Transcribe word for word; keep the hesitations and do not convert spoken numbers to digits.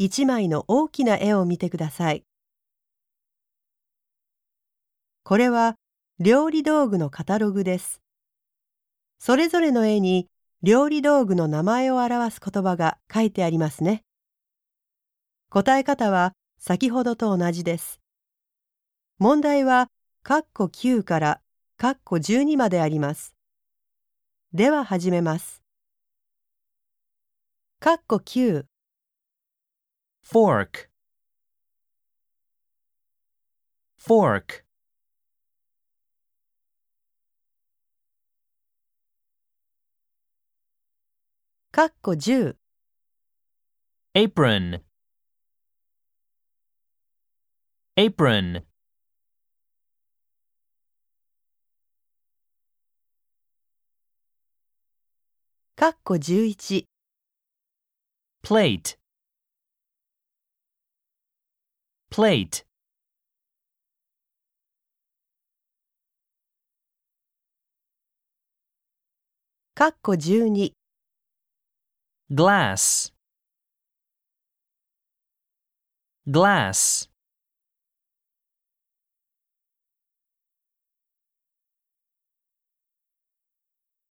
一枚の大きな絵を見てください。これは料理道具のカタログです。それぞれの絵に料理道具の名前を表す言葉が書いてありますね。答え方は先ほどと同じです。問題は括弧きゅうから括弧じゅうにまであります。では始めます。括弧きゅう fork fork 括弧じゅう apron apron 括弧じゅういち plate plate 括弧じゅうに glass glass